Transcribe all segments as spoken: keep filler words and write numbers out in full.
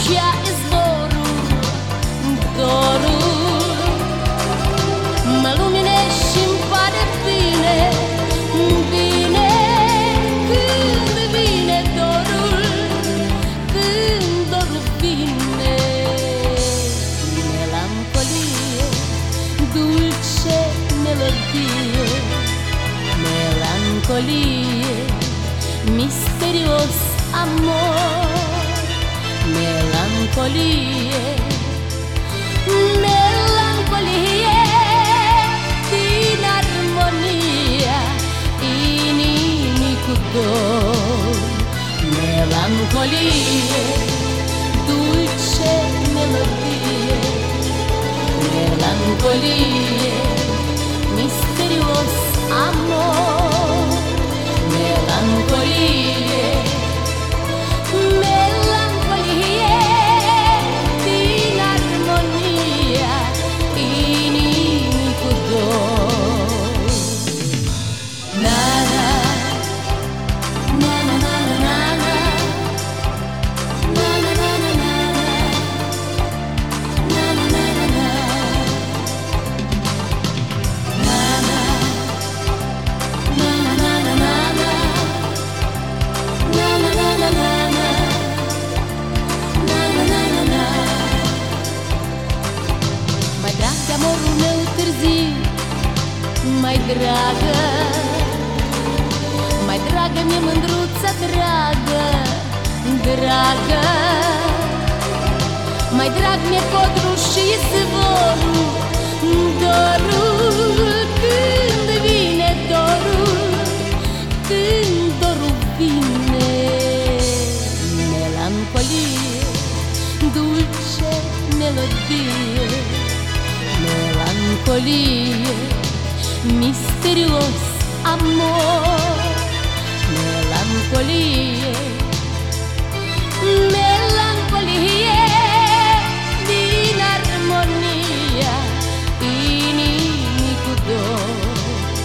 dulcea izvorul, dorul mă luminește și-mi pare bine, bine când vine dorul, când dorul vine. Melancolie, dulce melodie, melancolie, misterios amor, melancolie, melancolie din armonia inimii cu dor. Melancolie, dulce melodie, melancolie, misterios amor, melancolie, melancolie din armonia inimii cu dor. Na na na na na na na na na na na na na na na na amorul meu târziu, mai dragă, mai dragă mi-e mândruța dragă, dragă, mai drag mi-e codrul și izvorul, dorul, când vine dorul, când dorul vine. Melancolie, dulce melodie, melancolie, misterios amor, melancolie, melancolie din armonia inimii cu dor.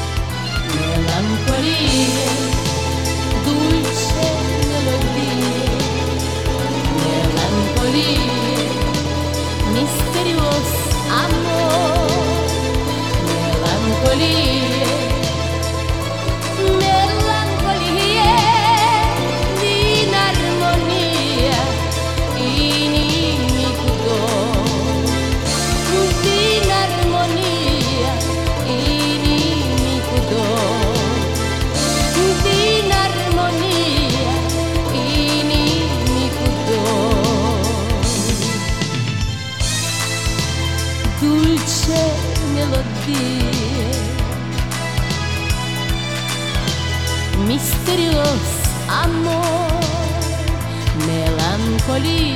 Melancolie, dulce melodie, melancolie, misterios amor, melancolie, melancolie din armonia inimii cu dor. Din armonia inimii cu dor. Din armonia inimii cu dor. Dulce melodie, misterios amor, melancolie.